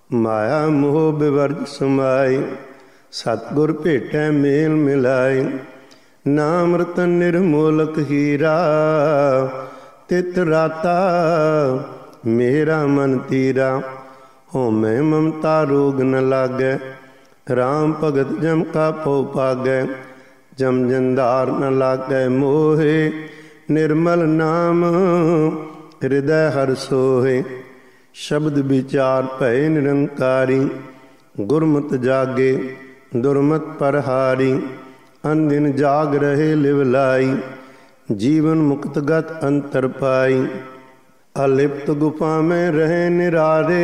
ਮਾਇਆ ਮੋਹ ਬਿਵਰਜ ਸਮਾਈ, ਸਤਿਗੁਰ ਭੇਟੈ ਮੇਲ ਮਿਲਾਈ। ਨਾਮ ਰਤਨ ਨਿਰਮੋਲਕ ਹੀਰਾ, ਤਿਤ ਰਾਤਾ ਮੇਰਾ ਮਨ ਤੀਰਾ। ਹੋਮੈ ਮਮਤਾ ਰੋਗ ਨ ਲਾਗੈ, ਰਾਮ ਭਗਤ ਜਮ ਕਾ ਪਉ ਪਾਗੈ। ਜਮ ਜੰਦਾਰ ਨ ਲਾਗੈ ਮੋਹੇ, ਨਿਰਮਲ ਨਾਮ ਹਿਰਦੈ ਹਰਿ ਸੋਹੇ। ਸ਼ਬਦ ਵਿਚਾਰ ਭੈ ਨਿਰੰਕਾਰੀ, ਗੁਰਮਤਿ ਜਾਗੇ ਦੁਰਮਤ ਪਰਹਾਰੀ। ਅਨਦਿਨ ਜਾਗ ਰਹੇ ਲਿਵ ਲਾਈ, ਜੀਵਨ ਮੁਕਤ ਗਤ ਅੰਤਰ ਪਾਈ। ਅਲਿਪਤ ਗੁਫਾ ਮੈਂ ਰਹੇ ਨਿਰਾਰੇ,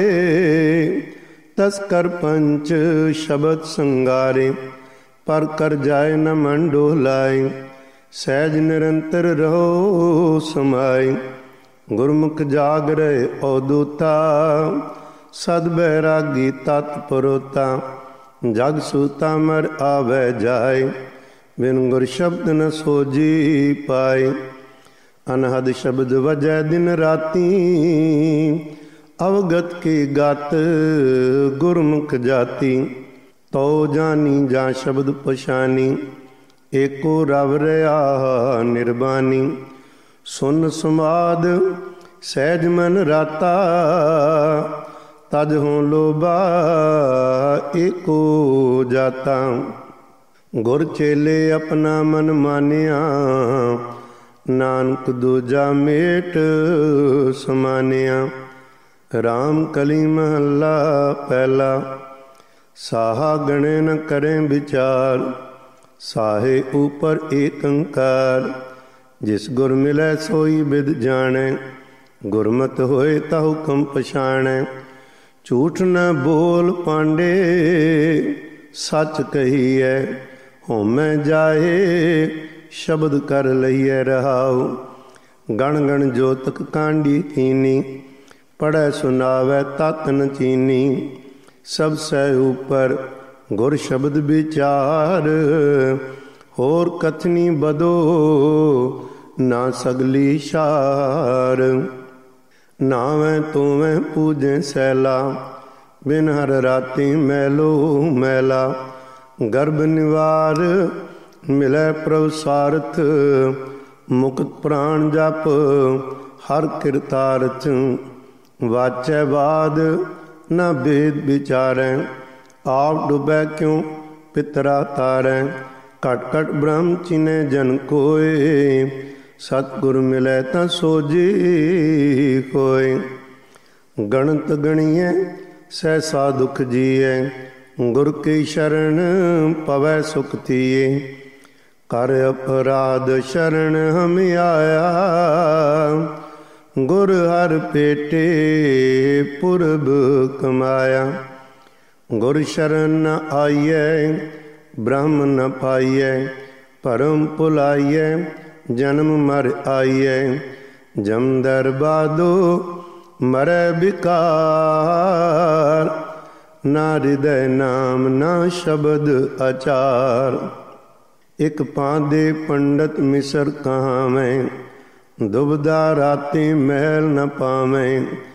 ਤਸਕਰ ਪੰਚ ਸ਼ਬਦ ਸੰਗਾਰੇ। ਪਰ ਕਰ ਜਾਏ ਨ ਮਨ ਡੋਲਾਏ, ਸਹਿਜ ਨਿਰੰਤਰ ਰਹੋ ਸਮਾਏ। ਗੁਰਮੁਖ ਜਾਗ ਰਹੇ ਅਵਧੂਤਾ, ਸਦ ਬੈਰਾਗੀ ਤਤ ਪਰੋਤਾ। ਜਗ ਸੂਤਾ ਮਰ ਆਵੈ ਜਾਏ, ਬਿਨ ਗੁਰ ਸ਼ਬਦ ਨ ਸੋਜੀ ਪਾਏ। ਅਨਹਦ ਸ਼ਬਦ ਵਜੈ ਦਿਨ ਰਾਤੀ, ਅਵਗਤ ਕੀ ਗਤ ਗੁਰਮੁਖ ਜਾਤੀ। ਤਉ ਜਾਨੀ ਜਾਂ ਸ਼ਬਦ ਪਛਾਨੀ, ਏਕੋ ਰਵ ਰਿਹਾ ਨਿਰਬਾਨੀ। ਸੁਨ ਸਮਾਦ ਸਹਿਜ ਮਨ ਰਾਤਾ, ਤਜ ਹੋਂ ਲੋਭਾ ਏਕੋ ਜਾਤਾ। ਗੁਰ ਚੇਲੇ ਆਪਣਾ ਮਨ ਮਾਨਿਆ, ਨਾਨਕ ਦੂਜਾ ਮੇਟ ਸਮਾਨਿਆ। ਰਾਮ ਕਲੀ ਮਹੱਲਾ ਪਹਿਲਾ, ਸਾਹਾ ਗਣੇ ਨ ਕਰੇ ਵਿਚਾਰ। ਸਾਹੇ ਉਪਰ ਏਕ ਓੰਕਾਰ, ਜਿਸ ਗੁਰ ਮਿਲੈ ਸੋਈ ਬਿਦ ਜਾਣੈ। ਗੁਰਮਤਿ ਹੋਏ ਤਾ ਹੁਕਮ ਪਛਾਣੈ, ਝੂਠ ਨ ਬੋਲ ਪਾਂਡੇ ਸੱਚ ਕਹੀਐ। ਹੋਮੈ ਜਾਏ ਸ਼ਬਦ ਕਰ ਲਈਐ ਰਹਾਉ। ਗਣ ਗਣ ਜੋਤਕ ਕਾਂਡੀ ਕੀਨੀ, ਪੜ੍ਹੈ ਸੁਨਾਵੈ ਤਤ ਨ ਚੀਨੀ। ਸਭ ਸਹਿ ਉਪਰ ਗੁਰ ਸ਼ਬਦ ਵਿਚਾਰ, ਹੋਰ ਕਥਨੀ ਬਦੋ ਨਾ ਸਗਲੀ ਸ਼ਾਰ। ਨਾਵੇਂ ਤੂਵੇਂ ਪੂਜੈ ਸੈਲਾ, ਬਿਨ ਹਰ ਰਾਤੀ ਮੈਲੋ ਮੈਲਾ। ਗਰਭ ਨਿਵਾਰ ਮਿਲੈ ਪ੍ਰਭ ਸਾਰਥ, ਮੁਕਤ ਪ੍ਰਾਣ ਜਪ ਹਰ ਕਿਰਤਾਰਥ। ਵਾਚੈ ਬਾਦ ਨਾ ਭੇਦ ਵਿਚਾਰੈ, ਆਪ ਡੁਬੈ ਕਿਉ ਪਿਤਰਾ ਤਾਰੈ। ਘਟ ਘਟ ਬ੍ਰਹਮ ਚਿਨੈ ਜਨ ਕੋਇ, ਸਤਿਗੁਰ ਮਿਲੈ ਤਾਂ ਸੋਜੀ ਹੋਇ। ਗਣਤ ਗਣੀਐ ਸਹਿਸਾ ਦੁਖ ਜੀਐ, ਗੁਰ ਕੀ ਸ਼ਰਨ ਪਵੈ ਸੁਖ ਥੀਏ। ਕਰ ਅਪਰਾਧ ਸ਼ਰਨ ਹਮ ਆਇਆ, ਗੁਰ ਹਰ ਭੇਟੇ ਪੁਰਬ ਕਮਾਇਆ। ਗੁਰ ਸ਼ਰਨ ਨ ਆਈਐ, ਬ੍ਰਹਮ ਨ ਪਾਈਐ। ਭਰਮ ਭੁਲਾਈਐ, ਜਨਮ ਮਰ ਆਈਐ। ਜਮ ਦਰਬਾਦੋ ਮਰੈ ਬਿਕਾਰ, ਨਾ ਹਿਰਦੈ ਨਾਮ ਨਾ ਸ਼ਬਦ ਆਚਾਰ। ਇਕ ਪਾਂਦੇ ਪੰਡਤ ਮਿਸਰ ਕਹਾਵੈਂ, ਦੁਬਦਾ ਰਾਤੀ ਮਹਿਲ ਨ ਪਾਵੈਂ।